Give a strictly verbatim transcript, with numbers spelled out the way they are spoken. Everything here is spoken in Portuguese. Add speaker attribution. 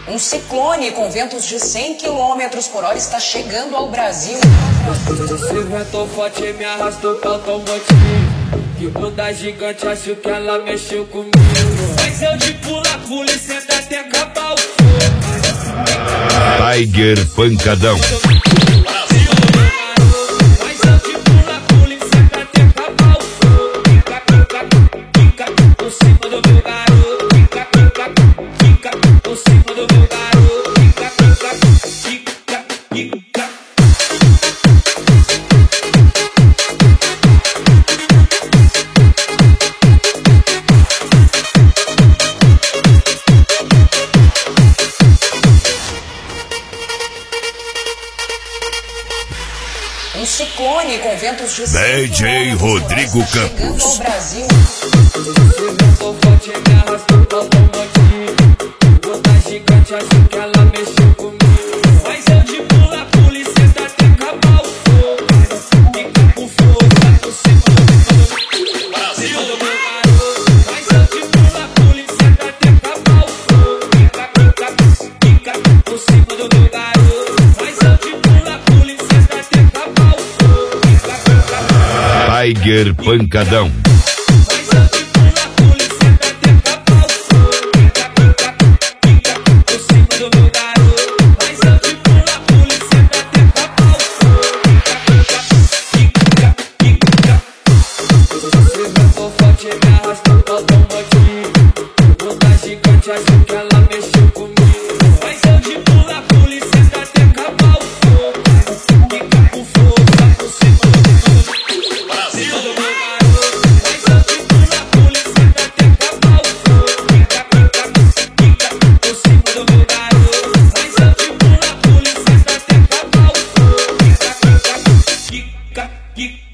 Speaker 1: Um ciclone com ventos de cem quilômetros por hora está chegando ao Brasil.
Speaker 2: Esse vento forte me arrastou pro automotivo. Que bunda gigante, acho que ela mexeu comigo. Mas eu de pula, pula e senta até acabar o fogo.
Speaker 3: Tiger Pancadão.
Speaker 2: Mas eu de pula, pula e senta até acabar o fogo. Fica, fica, fica por cima do meu garoto. Fica, fica, fica por cima do meu garoto. Fica, fica, fica, fica.
Speaker 1: Um ciclone com ventos de
Speaker 3: D J Rodrigo Campos.
Speaker 1: Ao Brasil.
Speaker 2: Esse vento forte me arrastou pro automotivo. Bunda gigante, acho que ela mexeu comigo. Mas eu de pula, pula e senta até acabar o fogo. Fica com força por cima do Brasil do meu garoto. Mas eu de pula, pula e senta até acabar o fogo. Fica, fica, fica por cima do meu garoto. Mas eu de pula, pula e senta até acabar o fogo. Fica, fica,
Speaker 3: Tiger Pancadão.
Speaker 2: mas eu de pula, pula e senta até acabar o fogo. Fica, fica, fica por cima do meu garoto. Mas eu de pula, pula e senta até acabar o fogo. Fica, fica, fica, fica. Esse vento forte me arrastou pro automotivo. Bunda gigante, acho que ela mexeu comigo. Mas eu de pula, pula e senta até acabar o fogo. Fica com força por cima do Brasil do meu garoto. Mas eu de pula, pula e senta até acabar o fogo. Fica, fica, fica por cima do meu garoto. Mas eu de pula, pula e senta até acabar o fogo. Fica, fica, fica, fica.